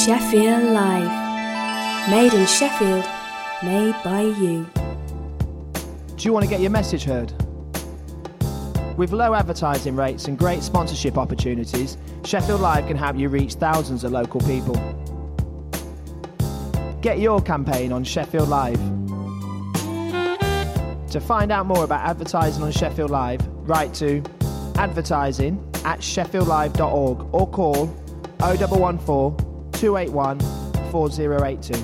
Sheffield Live. Made in Sheffield, made by you. Do you want to get your message heard? With low advertising rates and great sponsorship opportunities, Sheffield Live can help you reach thousands of local people. Get your campaign on Sheffield Live. To find out more about advertising on Sheffield Live, write to advertising@sheffieldlive.org or call 0114 281 4082.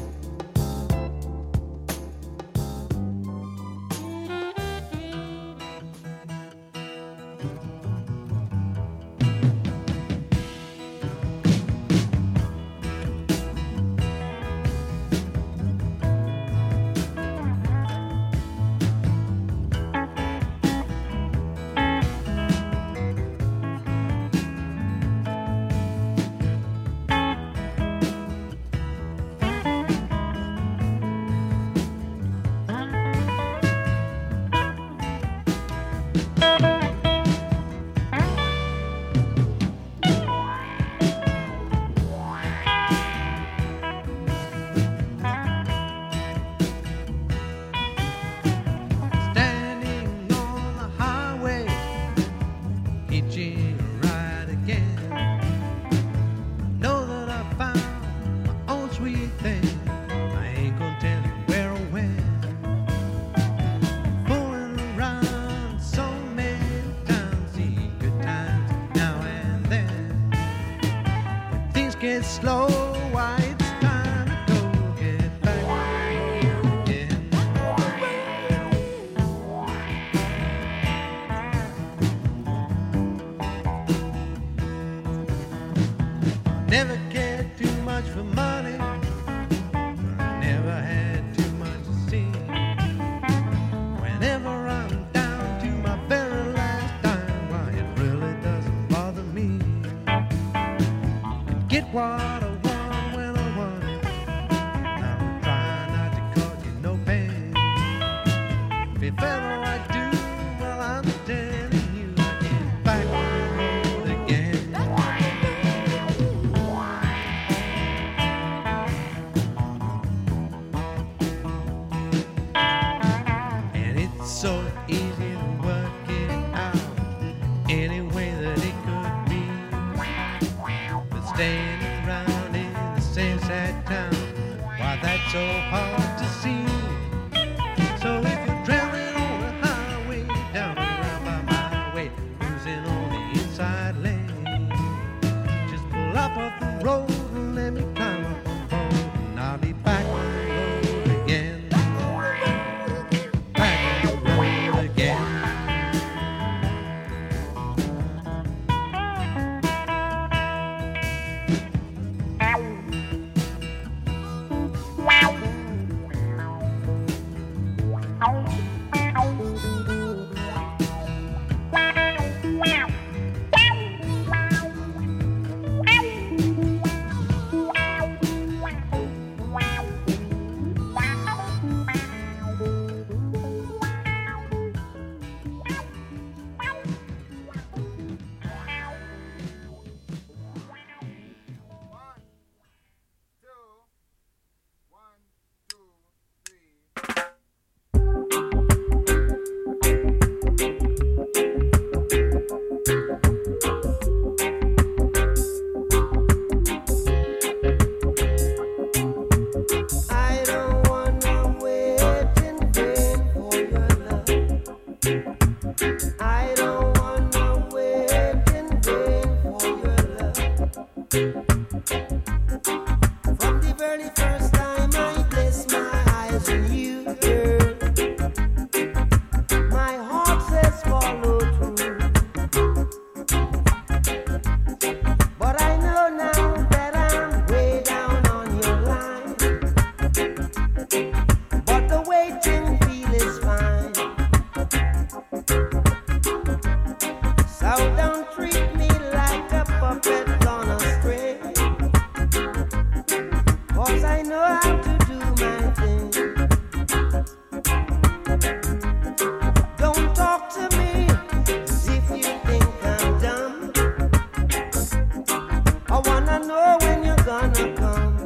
I wanna know when you're gonna come.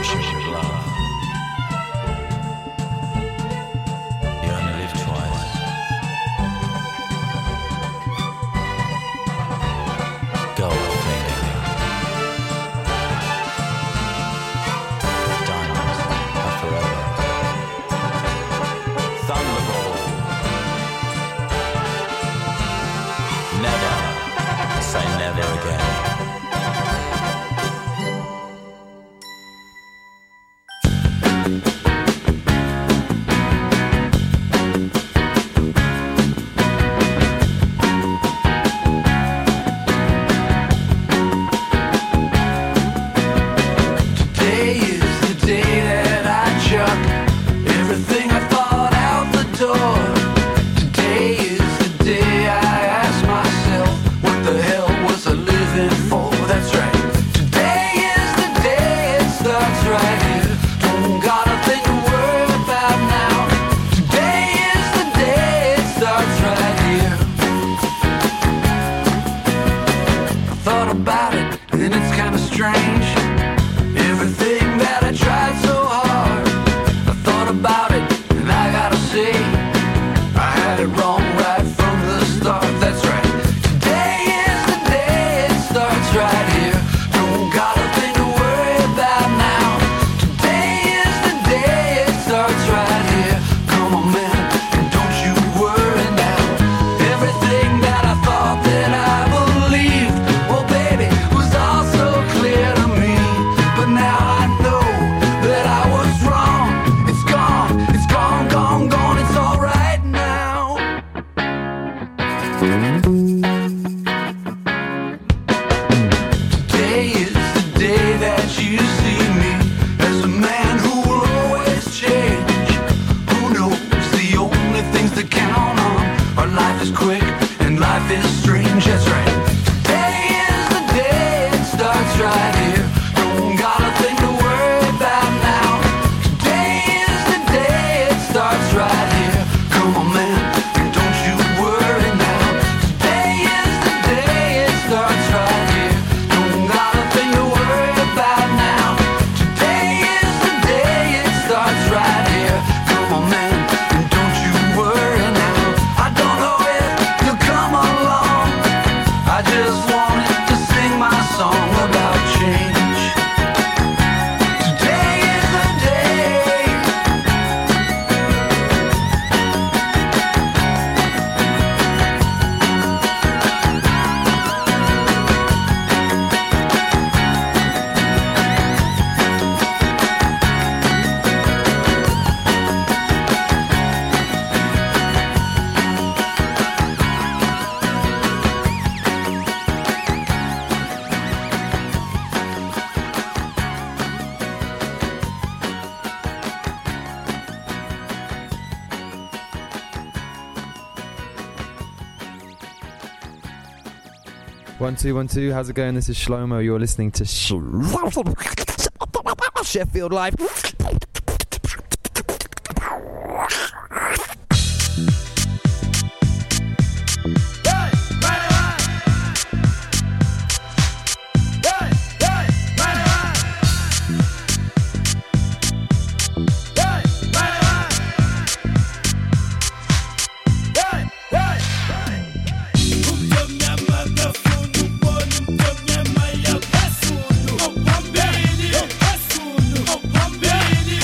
1 2 1 2. How's it going? This is Shlomo. You're listening to Sheffield Live. Baby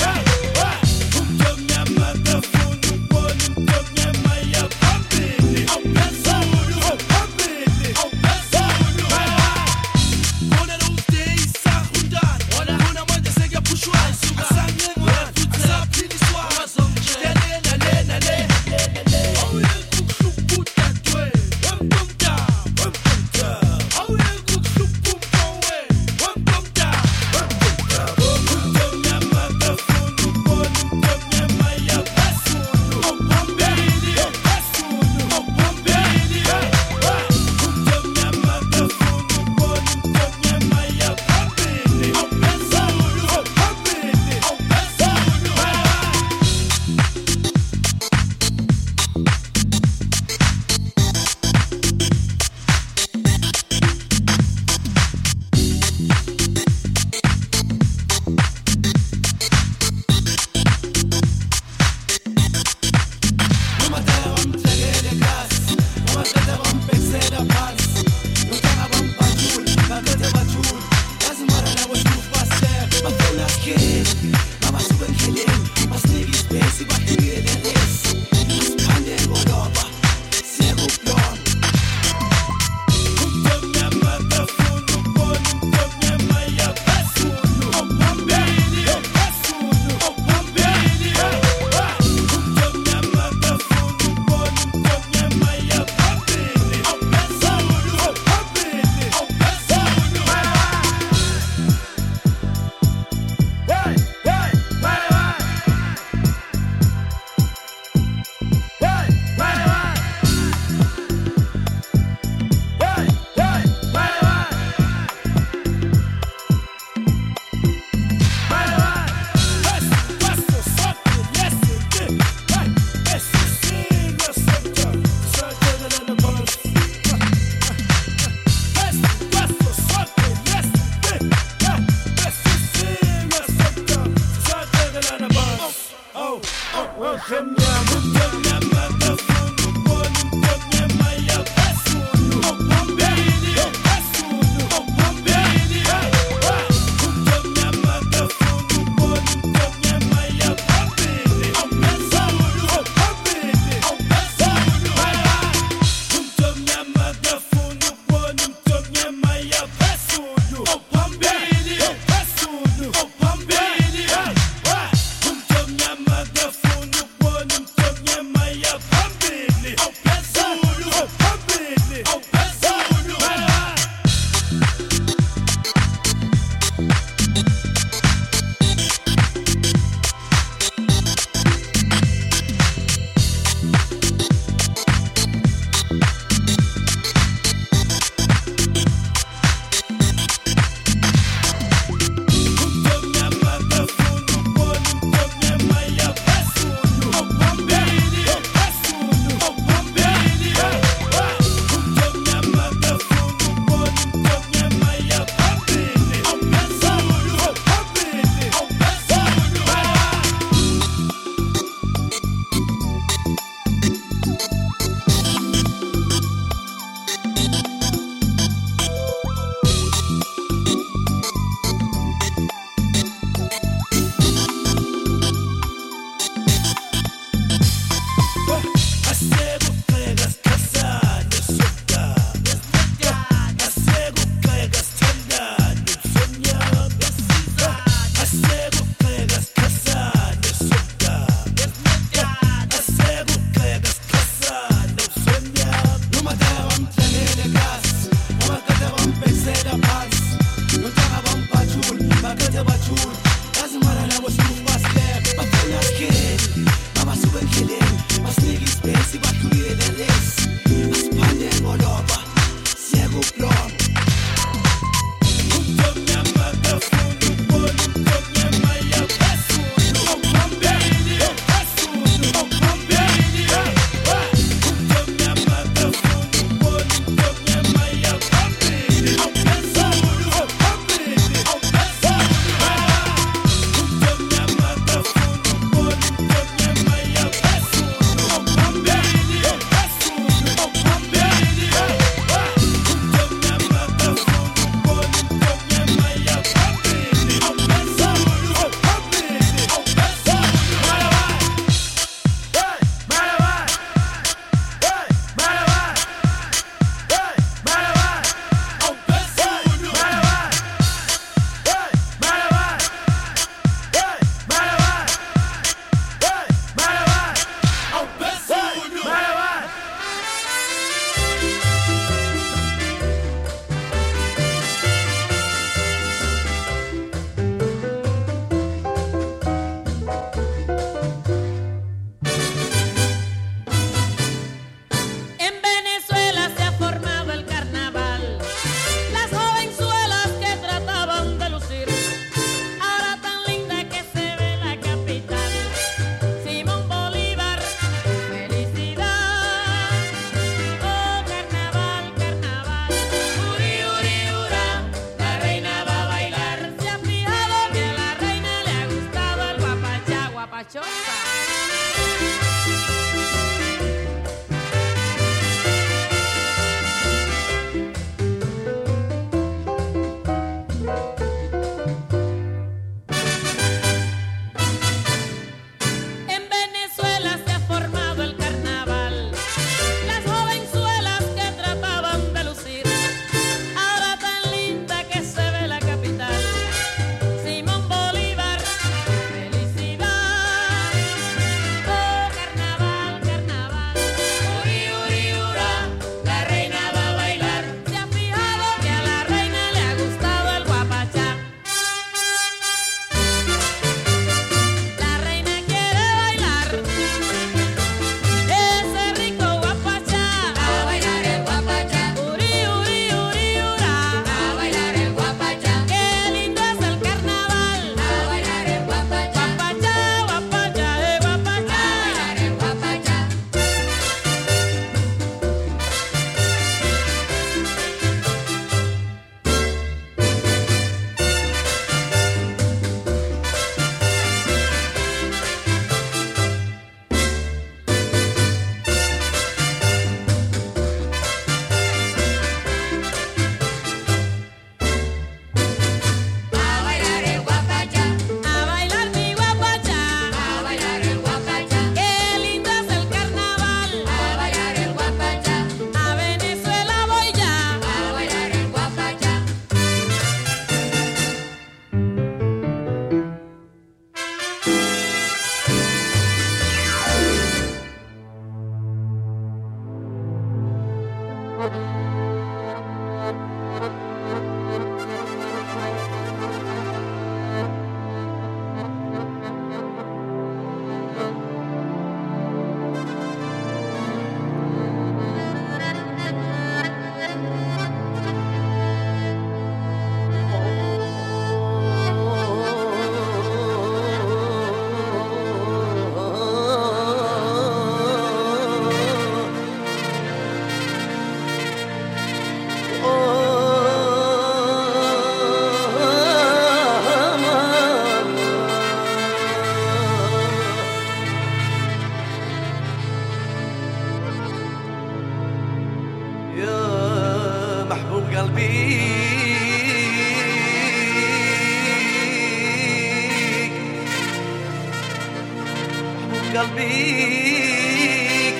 قلبيك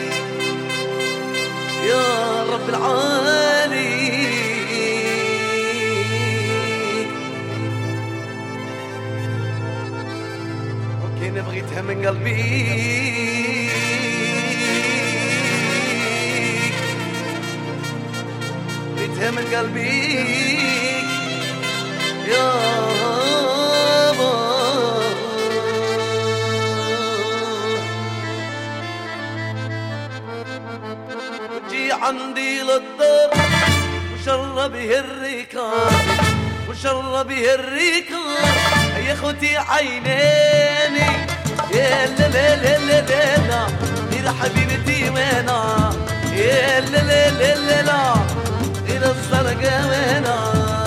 يا رب العالي. اوكي نبغيتها من قلبيك، بغيتها من قلبيك يا عندي للدار وشرب الريكار، وشرب الريكار يا اخوتي عينيني يا لا لا لا لا لا يا حبيبتي وينا يا لا لا لا لا لا الى الزرقاء وينا.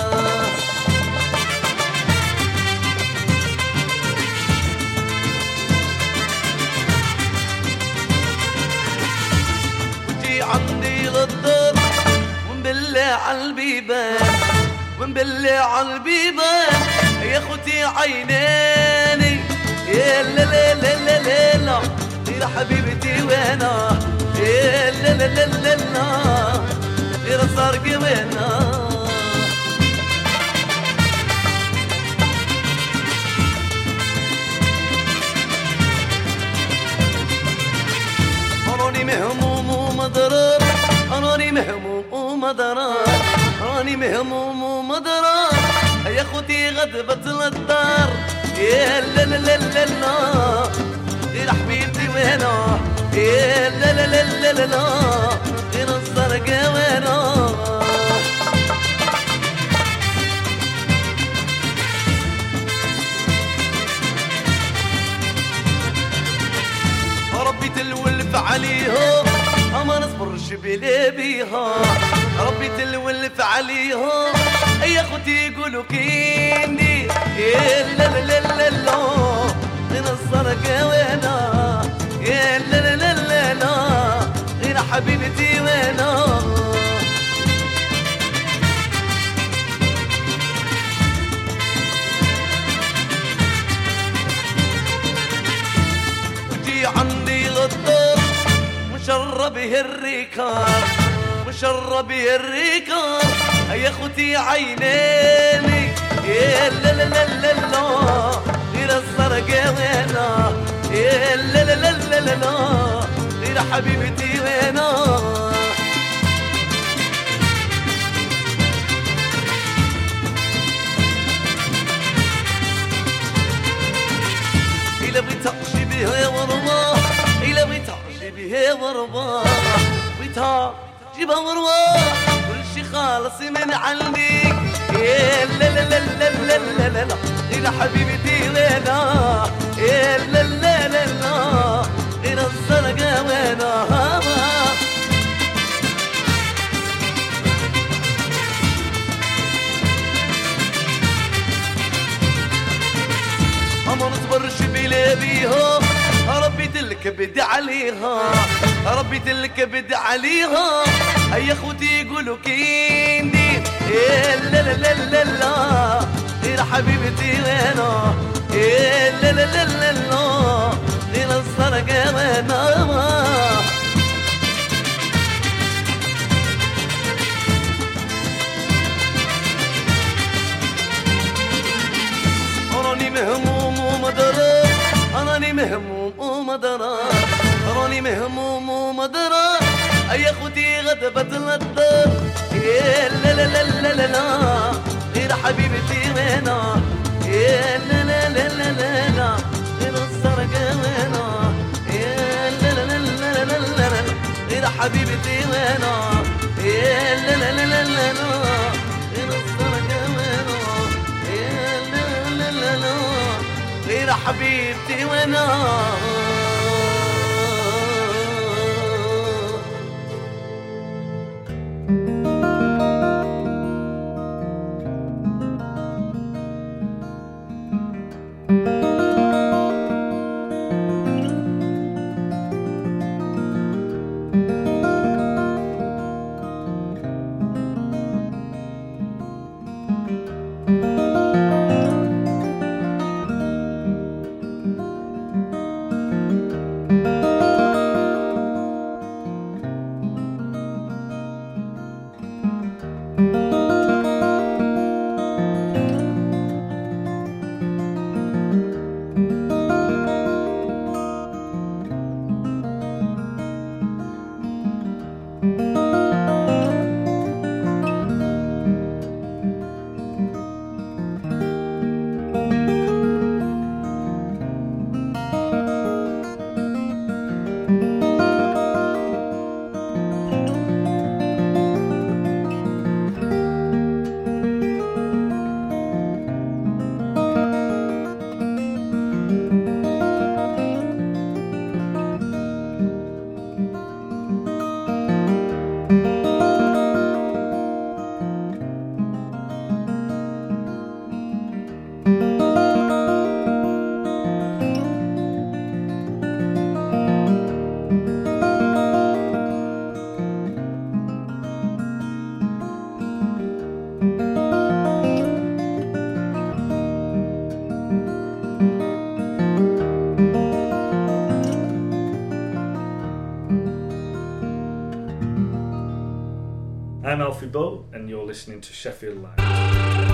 عندي للدار ونبلع عالبيبان، ونبلع عالبيبان يا اخوتي عينيني يا لا لا لا لا لا لا يا حبيبتي وينا يا لا لا لا لا لا يا الزرق وينا. راني مهموم ومضرر، راني مهموم ومضرر، راني مهموم ومضرر يا اخوتي غضبت للدار يا لا لا لا لا لا يا حبيبتي وينا يا لا لا لا لا لا لا يا الزرقاء وينا. ربي تلولف عليها ما نصبرش بلا بيها، ربي تلولف عليها يا اخوتي يقولوا كيني يا لا لا لا لا لا غير الزرقاء وينا يا لا لا لا لا لا غير حبيبتي وينا. وجي عندي للدار مشرب الريكار، مشرب الريكار يا اخوتي عينيني يا لا لا لا لا لا غير الزرقاء وينا يا لا لا لا لا لا غير حبيبتي وينا. إلا بغيت أمشي بها يا ورواح، إلا بغيت أمشي بها ورواح، بغيتها جيبها ورواح كل شي خالص من عندك يا لا لا لا لا لا لا لا لا غير حبيبتي وينا يا لا لا لا لا غير الزرقاء وينا. ما نصبرش بلا بيها ربي تلكبد عليها، ربي تلكبد عليها يا اخوتي يقولوا كيندي يا لا لا لا لا لا غير حبيبتي وينا يا لا لا لا لا لا غير الزرقاء وينا. راني مهموم ومضرر، راني مهموم ومضرر، راني مهموم ومضرر يا اخوتي غضبت للدار يا لا لا لا لا لا لا غير حبيبتي وينا يا لا لا لا لا لا لا غير الزرقاء وينا يا لا لا لا لا لا لا غير حبيبتي وينا يا لا لا لا لا لا غير الزرقاء وينا يا لا لا لا لا غير حبيبتي وينا. Alfie Bull, and you're listening to Sheffield Live.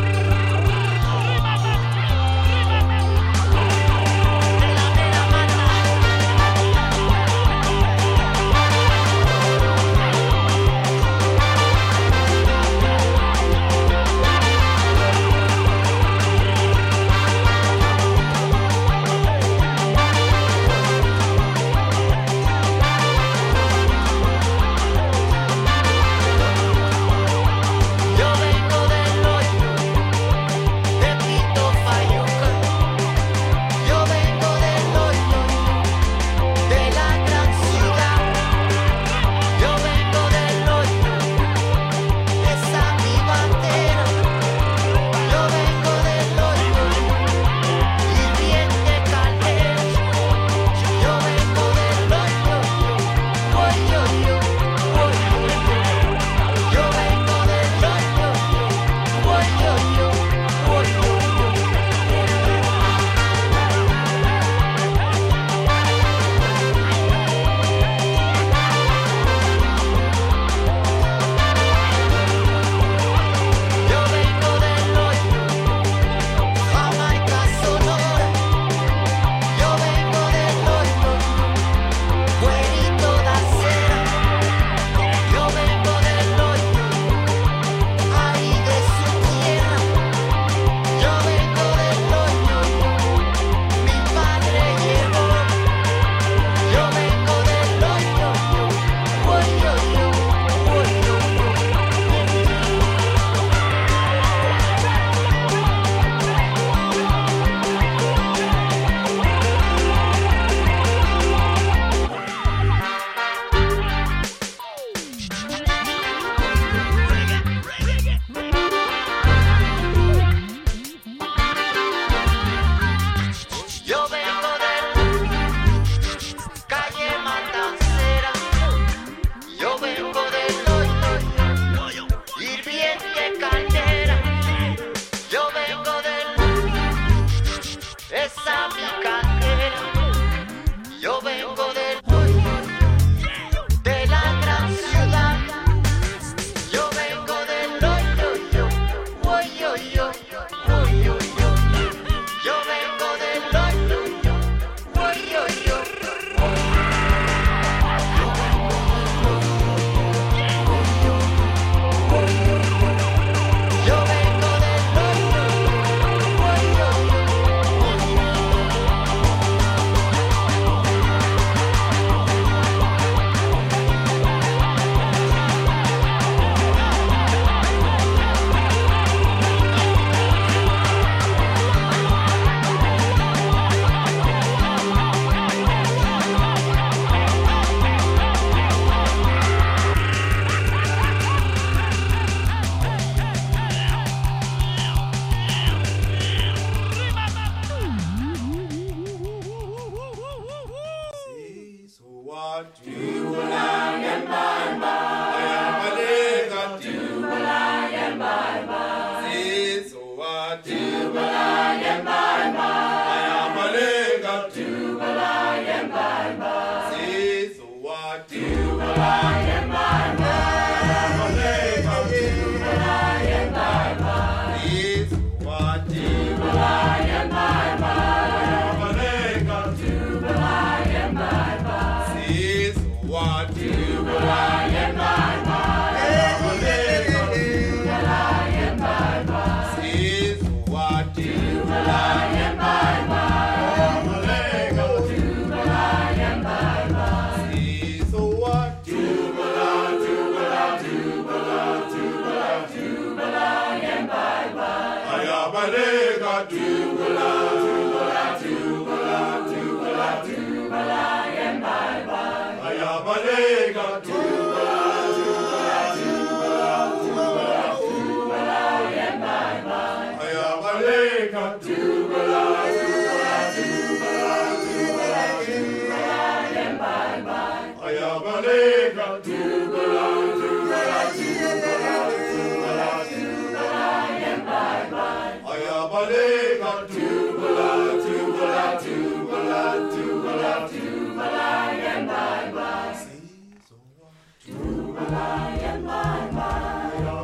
Bye bye.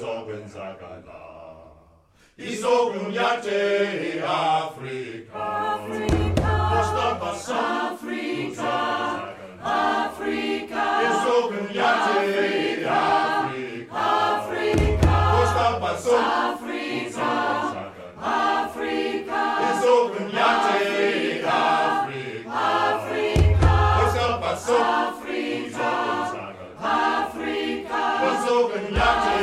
izokwenzakala izokunyate Africa Costa Paso Africa Africa izokunyate Africa Costa Paso Africa Africa izokunyate Africa Costa Paso Africa Africa izokunyate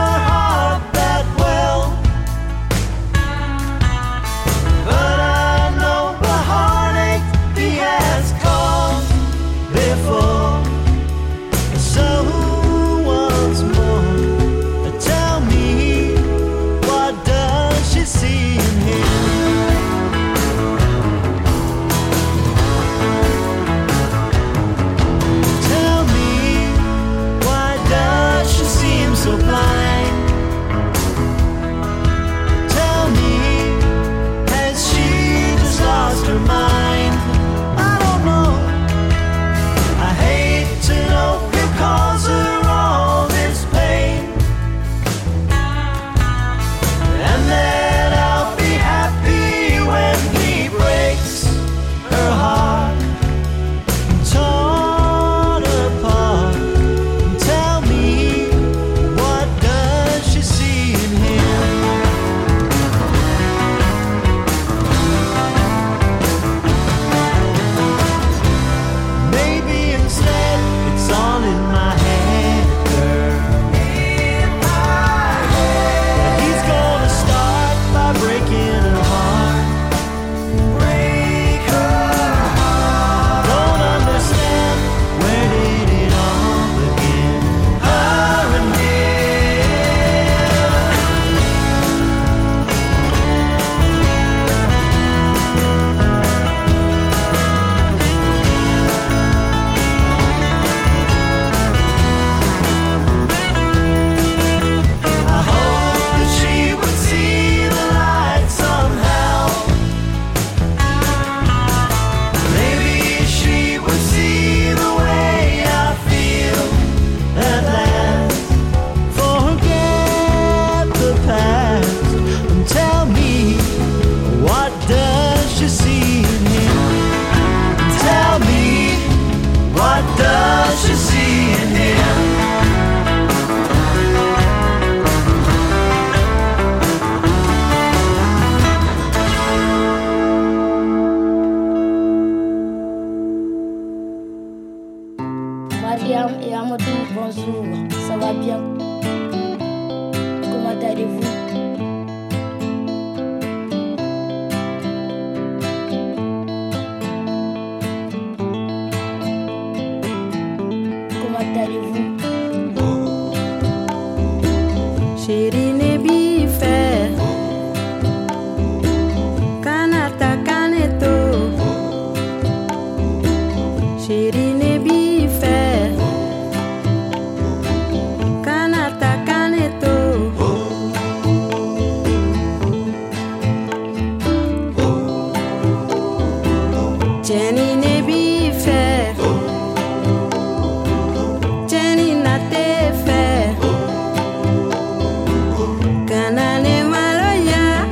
But I Shirine bife Kanata kaneto Shirine bife Kanata kaneto Jenny ne bife Jenny na tefe Kanane maloya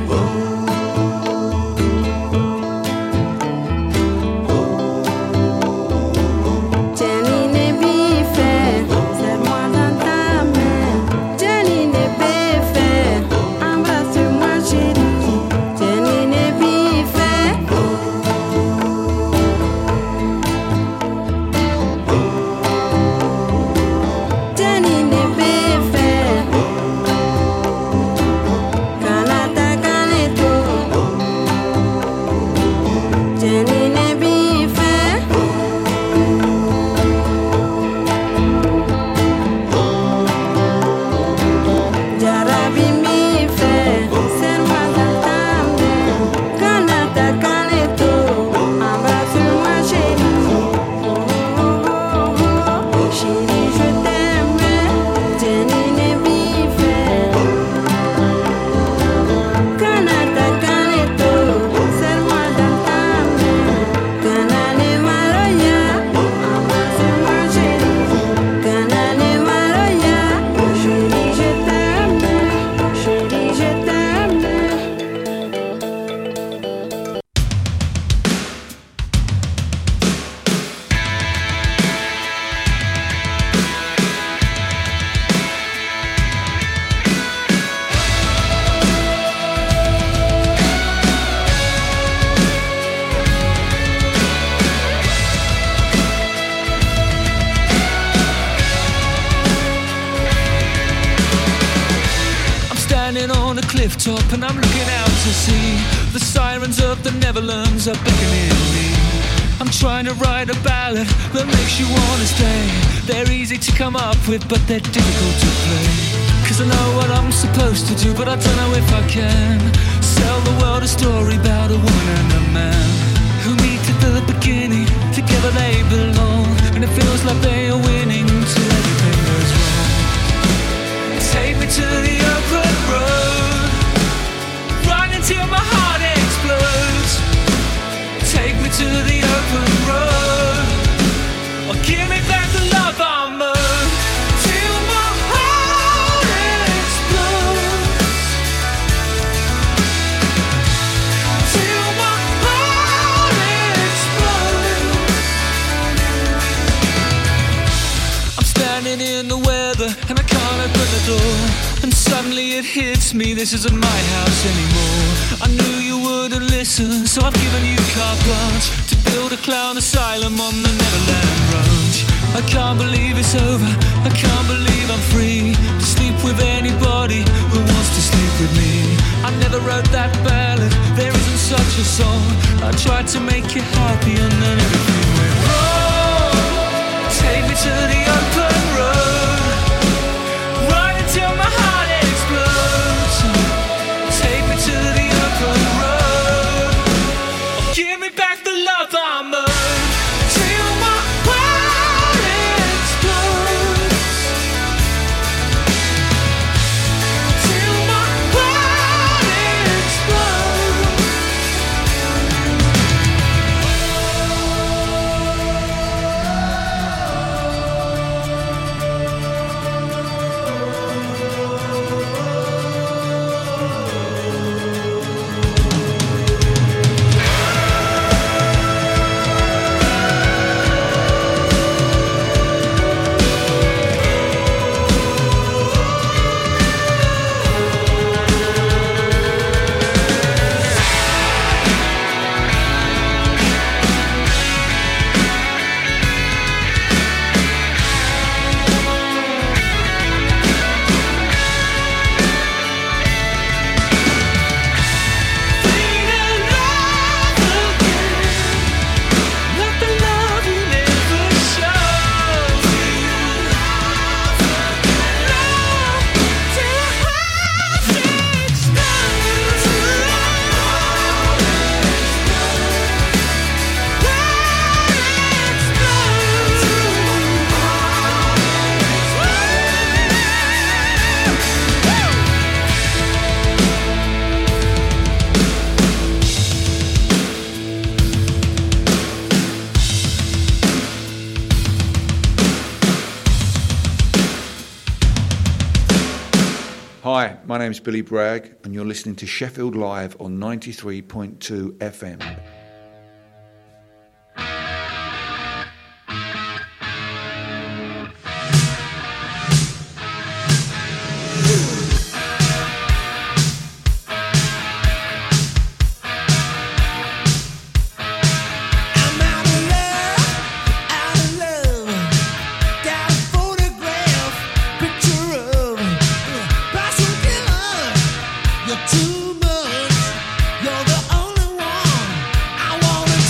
Jenny ne bife serre-moi dans ta main Jenny ne bife embrasse-moi chérie Jenny ne bife Jenny ne bife Kanata kaneto Jenny ne bife Jarabi mi fe serre-moi dans ta main Kanata kaneto embrasse-moi chérie Chérie je t'aime Jenny ne bife Kanata kaneto serre-moi dans ta main Kanane maloya embrasse-moi chérie Kanane maloya Chérie je t'aime Chérie je t'aime I'm standing on a cliff top and I'm looking out to sea. The sirens of the Netherlands are beckoning me. I'm trying to write a ballad that makes you wanna stay. They're easy to come up with, but they're difficult to play. Cause I know what I'm supposed to do, but I don't know if I can. Sell the world a story about a woman and a man who meet at the beginning, together they belong. And it feels like they are winning till everything goes wrong. Take me to the open road, run until my heart explodes. Take me to the open road, or give me back the love I'm owed. Till my heart explodes. Till my heart explodes. I'm standing in the weather and I can't open the door. And suddenly it hits me, this isn't my house anymore. I knew you wouldn't listen, so I've given you carte blanche to build a clown asylum on the Neverland Ranch. I can't believe it's over, I can't believe I'm free to sleep with anybody who wants to sleep with me. I never wrote that ballad, there isn't such a song. I tried to make you happy and then everything went wrong. Take me to the open road, run until my heart explodes. Take me to the open road, or give me back the love I'm owed. Till my heart explodes. Till my heart explodes. Hi, my name's Billy Bragg, and you're listening to Sheffield Live on 93.2 FM. Too much, you're the only one I wanna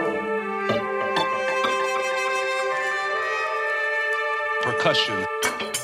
percussion.